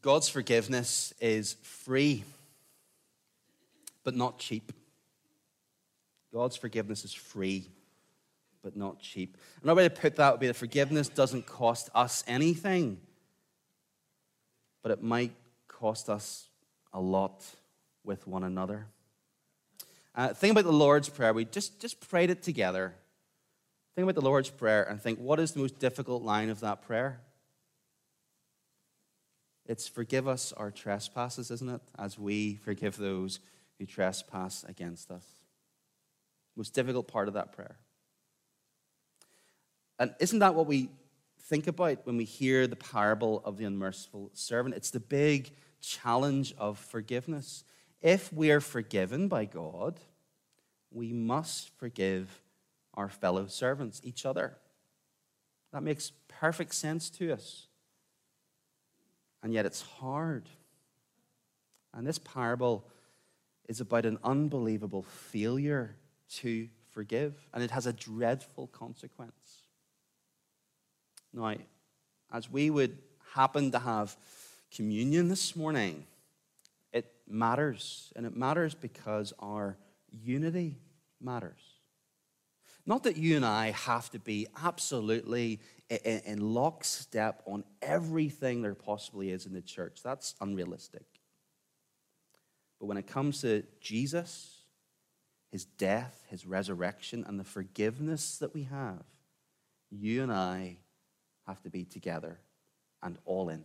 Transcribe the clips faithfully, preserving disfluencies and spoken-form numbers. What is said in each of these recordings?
God's forgiveness is free, but not cheap. God's forgiveness is free, but not cheap. Another way to put that would be that forgiveness doesn't cost us anything, but it might cost us a lot with one another. Uh, think about the Lord's Prayer. We just, just prayed it together. Think about the Lord's Prayer and think, what is the most difficult line of that prayer? It's forgive us our trespasses, isn't it? As we forgive those who trespass against us. Most difficult part of that prayer. And isn't that what we think about when we hear the parable of the unmerciful servant? It's the big challenge of forgiveness. If we are forgiven by God, we must forgive our fellow servants, each other. That makes perfect sense to us. And yet it's hard. And this parable is about an unbelievable failure to forgive, and it has a dreadful consequence. Now, as we would happen to have communion this morning, it matters, and it matters because our unity matters. Not that you and I have to be absolutely in, in lockstep on everything there possibly is in the church. That's unrealistic. But when it comes to Jesus, his death, his resurrection, and the forgiveness that we have, you and I have to be together and all in.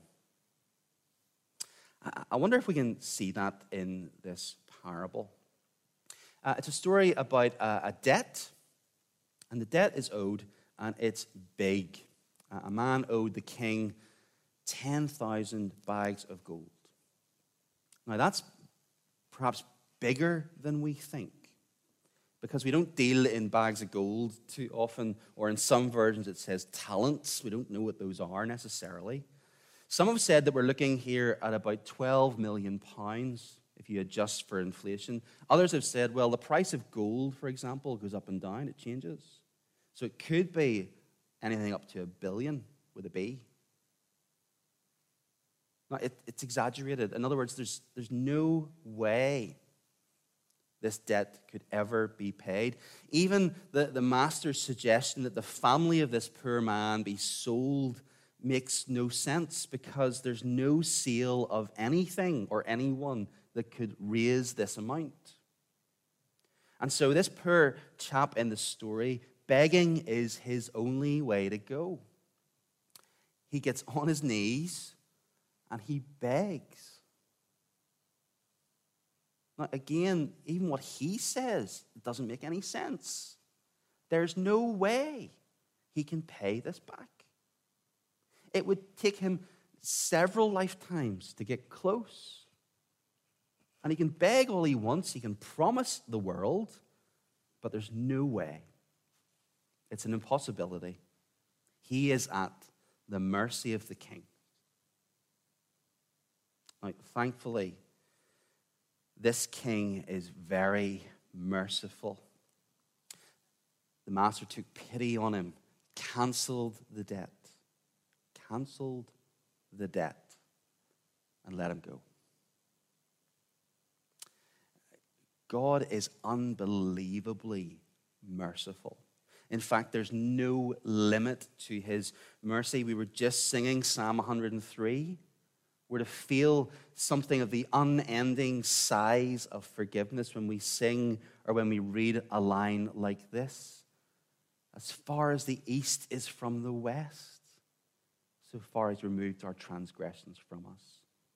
I wonder if we can see that in this parable. Uh, it's a story about uh, a debt, and the debt is owed, and it's big. Uh, a man owed the king ten thousand bags of gold. Now, that's perhaps bigger than we think, because we don't deal in bags of gold too often, or in some versions it says talents. We don't know what those are necessarily. Some have said that we're looking here at about twelve million pounds if you adjust for inflation. Others have said, well, the price of gold, for example, goes up and down. It changes. So it could be anything up to a billion with a B. Now, it, it's exaggerated. In other words, there's, there's no way this debt could ever be paid. Even the, the master's suggestion that the family of this poor man be sold makes no sense, because there's no sale of anything or anyone that could raise this amount. And so this poor chap in the story, begging is his only way to go. He gets on his knees and he begs. Now, again, even what he says doesn't make any sense. There's no way he can pay this back. It would take him several lifetimes to get close. And he can beg all he wants. He can promise the world, but there's no way. It's an impossibility. He is at the mercy of the king. Now, thankfully, this king is very merciful. The master took pity on him, canceled the debt, canceled the debt, and let him go. God is unbelievably merciful. In fact, there's no limit to his mercy. We were just singing Psalm one hundred three. We're to feel something of the unending size of forgiveness when we sing or when we read a line like this. As far as the east is from the west, so far as removed our transgressions from us.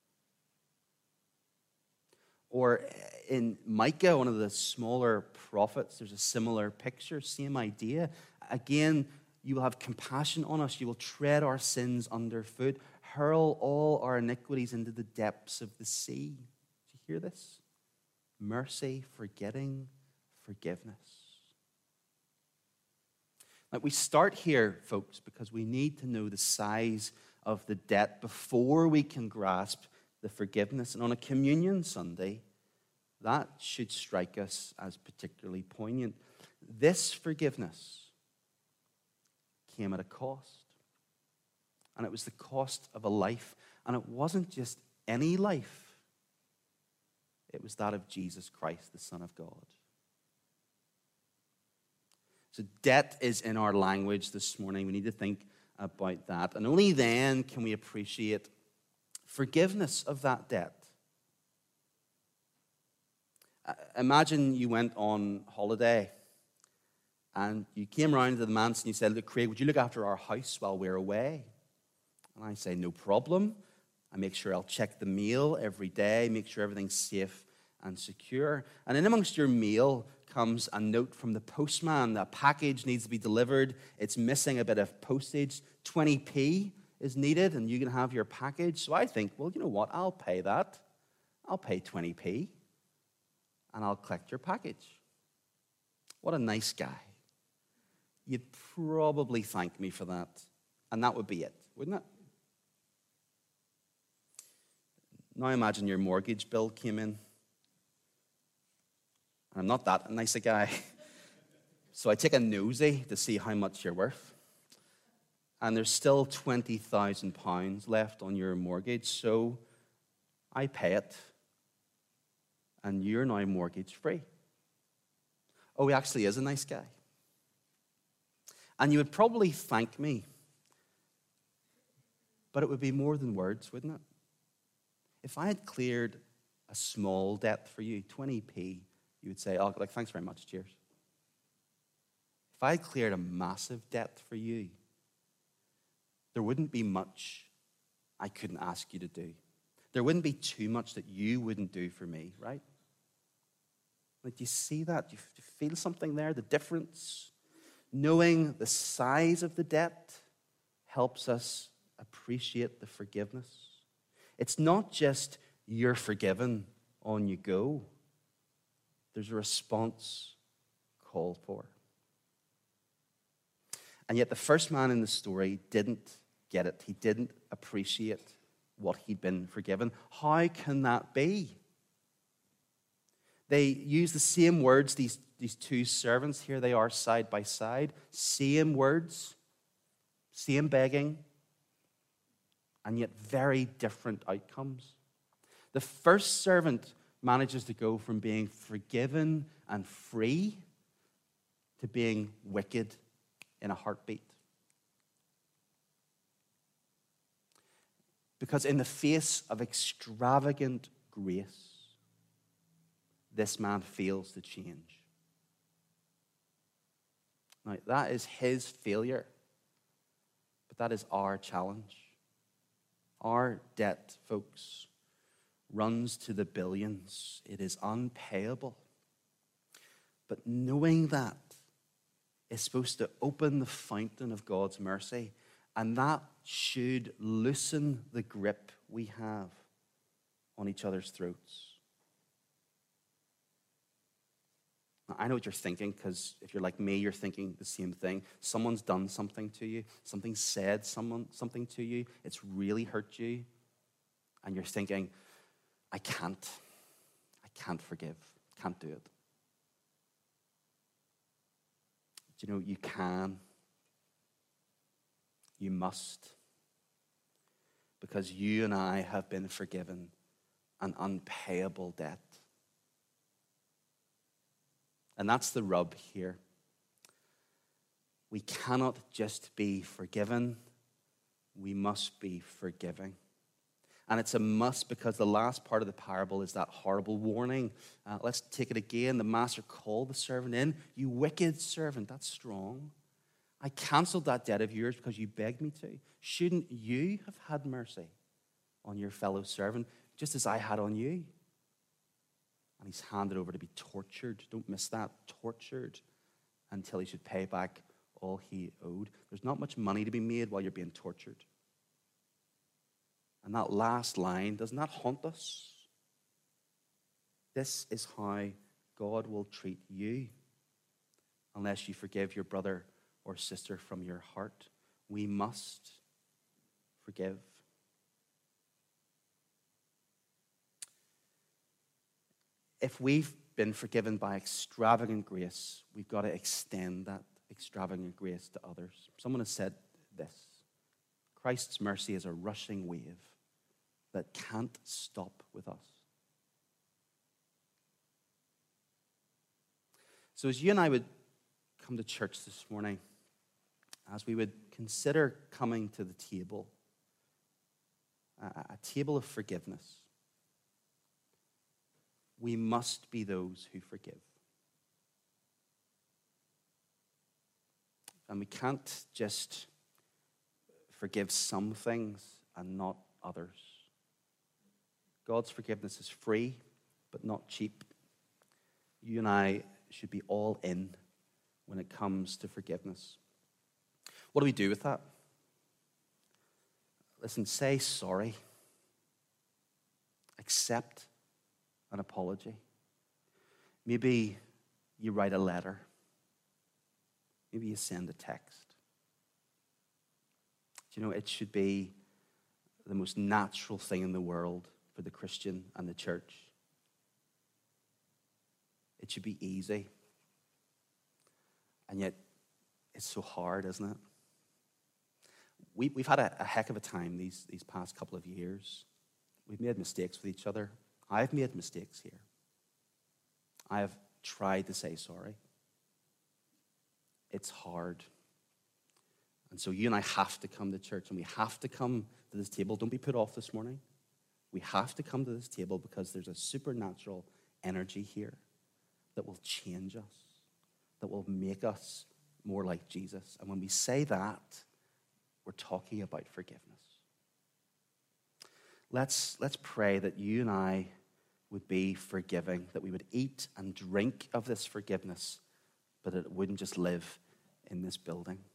Or in Micah, one of the smaller prophets, there's a similar picture, same idea. Again, you will have compassion on us. You will tread our sins underfoot, hurl all our iniquities into the depths of the sea. Do you hear this? Mercy, forgetting, forgiveness. Now, we start here, folks, because we need to know the size of the debt before we can grasp the forgiveness. And on a communion Sunday, that should strike us as particularly poignant. This forgiveness came at a cost. And it was the cost of a life. And it wasn't just any life, it was that of Jesus Christ, the Son of God. So debt is in our language this morning. We need to think about that. And only then can we appreciate forgiveness of that debt. Imagine you went on holiday and you came around to the manse and you said, "Look, Craig, would you look after our house while we're away?" And I say, "No problem." I make sure I'll check the mail every day, make sure everything's safe and secure. And in amongst your mail comes a note from the postman. A package needs to be delivered. It's missing a bit of postage. twenty p is needed, and you can have your package. So I think, well, you know what? I'll pay that. I'll pay twenty p, and I'll collect your package. What a nice guy. You'd probably thank me for that, and that would be it, wouldn't it? Now imagine your mortgage bill came in. I'm not that nice a guy. So I take a nosy to see how much you're worth. And there's still twenty thousand pounds left on your mortgage, so I pay it. And you're now mortgage free. Oh, he actually is a nice guy. And you would probably thank me. But it would be more than words, wouldn't it? If I had cleared a small debt for you, twenty p, you would say, "Oh, like, thanks very much, cheers." If I had cleared a massive debt for you, there wouldn't be much I couldn't ask you to do. There wouldn't be too much that you wouldn't do for me, right? Like, do you see that? Do you feel something there? The difference? Knowing the size of the debt helps us appreciate the forgiveness. It's not just you're forgiven, on you go. There's a response called for. And yet the first man in the story didn't get it. He didn't appreciate what he'd been forgiven. How can that be? They use the same words, these, these two servants. Here they are side by side. Same words, same begging, and yet very different outcomes. The first servant manages to go from being forgiven and free to being wicked in a heartbeat. Because in the face of extravagant grace, this man fails to change. Now, that is his failure, but that is our challenge. Our debt, folks, runs to the billions. It is unpayable. But knowing that is supposed to open the fountain of God's mercy, and that should loosen the grip we have on each other's throats. Now, I know what you're thinking, because if you're like me, you're thinking the same thing. Someone's done something to you. Something said someone something to you. It's really hurt you. And you're thinking, I can't. I can't forgive. Can't do it. Do you know, you can. You must. Because you and I have been forgiven an unpayable debt. And that's the rub here. We cannot just be forgiven. We must be forgiving. And it's a must, because the last part of the parable is that horrible warning. Uh, let's take it again. The master called the servant in. "You wicked servant." That's strong. "I canceled that debt of yours because you begged me to. Shouldn't you have had mercy on your fellow servant, just as I had on you?" And he's handed over to be tortured. Don't miss that. Tortured until he should pay back all he owed. There's not much money to be made while you're being tortured. And that last line, doesn't that haunt us? This is how God will treat you unless you forgive your brother or sister from your heart. We must forgive. If we've been forgiven by extravagant grace, we've got to extend that extravagant grace to others. Someone has said this: Christ's mercy is a rushing wave. that can't stop with us. So as you and I would come to church this morning, as we would consider coming to the table, a, a table of forgiveness, we must be those who forgive. And we can't just forgive some things and not others. God's forgiveness is free, but not cheap. You and I should be all in when it comes to forgiveness. What do we do with that? Listen, say sorry. Accept an apology. Maybe you write a letter. Maybe you send a text. Do you know, it should be the most natural thing in the world for the Christian and the church. It should be easy. And yet, it's so hard, isn't it? We, we've had a, a heck of a time these, these past couple of years. We've made mistakes with each other. I've made mistakes here. I have tried to say sorry. It's hard. And so you and I have to come to church, and we have to come to this table. Don't be put off this morning. We have to come to this table because there's a supernatural energy here that will change us, that will make us more like Jesus. And when we say that, we're talking about forgiveness. Let's, let's pray that you and I would be forgiving, that we would eat and drink of this forgiveness, but that it wouldn't just live in this building.